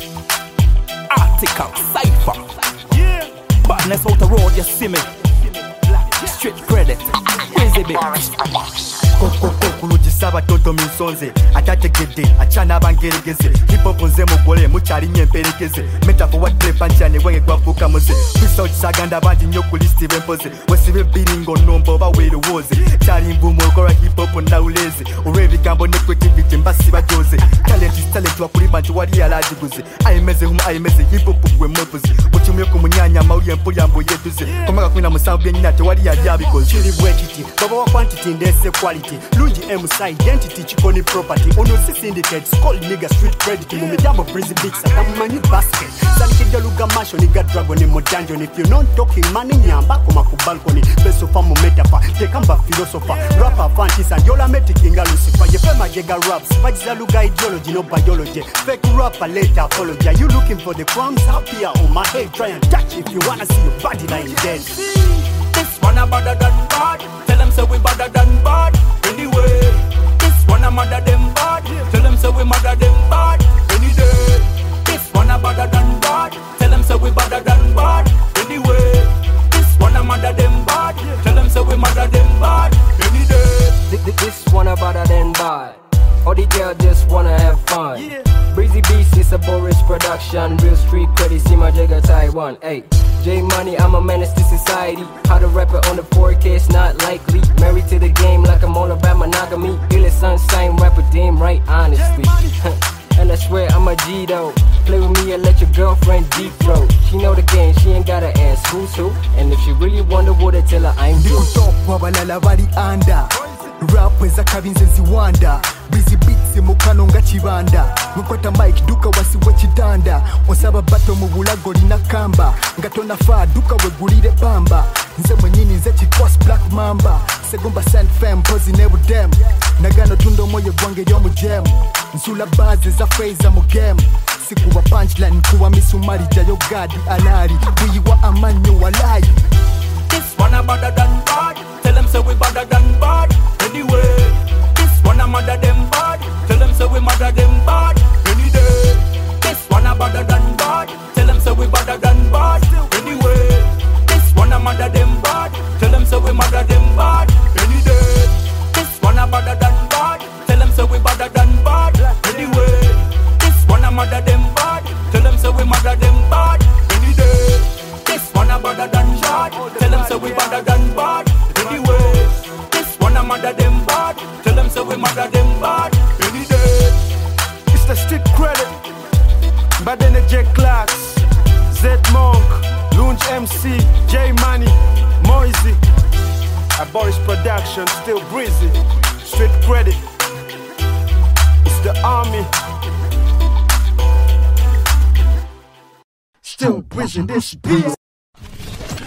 Article, Cypher. Yeah. Badness out the road, you see me. Street credit. Crazy bit. Kulujisaba toto misonze atategedde achana bangeregeze hip hop nze mugole muchali nyemperekeze metaphor what play panchane wenge gwafuka muze twisa saganda bandi nyo ku list bempoze wesibe biringo nombo bawere woze tali mvumo okora hip hop na uleze urevi gambo ne creativity mbasi bajoze talent is talent wakuri bantu wali alajiguze ayimeze hip hop gwe mopoze butumye ku munyanya mawuli empoli ambo yetuze komaka kwina musambu yenyate wali yabikoze chili bwekiti baba quantity ndese quality Lungi MSI identity chikoni property Ono si syndicates call nigga street credit Mumijambo breezy big satamanyi basket Sanikidya luga masho nigga dragon ni mojanjo If you not talking money nyamba kuma kubalkoni Beso famo metaphor tekamba philosopher Rapper fantis and yola meti kinga Lucifer Yefema jega raps Vajiza luga ideology no biology Fake rapper later apology You looking for the crumbs happier on my head Try and touch if you wanna see your body lying dead This one a better than bad Tell them say we better than bad Anyway, this one a mother them bad. Tell them say we mother them bad. Any day, this one a better than bad. Tell them say we better than bad. Anyway, this one a mother them bad. Tell them say we mother them bad. Any day, this one a better than bad. All the girls just wanna have fun. Yeah. Breezy Beast is a Boris production. Real street credit, see my jigger Taiwan. Hey, J Money, I'm a menace to society. How to rap it on the 4K, it's not likely. Married to the game like I'm all about monogamy. Feel it sunshine, rapper damn right, honestly. And I swear I'm a G though. Play with me and let your girlfriend deep throat. She know the game, she ain't gotta ask who's who. And if she really wonder what I tell her, I'm you. Rap weza kabinze ziwanda Busy beats mukano nga chibanda Mkwata mic duka wasiwe chitanda Osaba bato mubulago lina kamba Ngatona faa duka wegulire pamba Nze mwenyini nze chikwas black mamba Segumba sand fam pozi nebu dem Nagano tundo moyo gwange yomu jam Nsula baze za phrase mu game Sikuwa punchline kuwa misumari jayo gadi alari Kuyiwa amanyo walai this one a better than bad. Tell them say we better than bad. Anyway, this one a mother them bad. Tell them say we mother them bad. Any day, this one a better than bad. Tell them say we better than bad. Anyway, this one a mother them bad. Tell them say we mother them bad. Any day, this one a better than bad. Tell them say we better than bad. Anyway, this one a mother them bad. Tell them say we mother them bad. Any day, this one a better than bad. Tell them say we better than bad. Anyway, this one a mother them bad. Tell them say we mother them bad. Any day. It's the street credit. But then the J Clarks, Z Monk, Lunge MC, J Money, Moisey. A Boris production, still breezy. Street credit. It's the army. Still breezy this beat.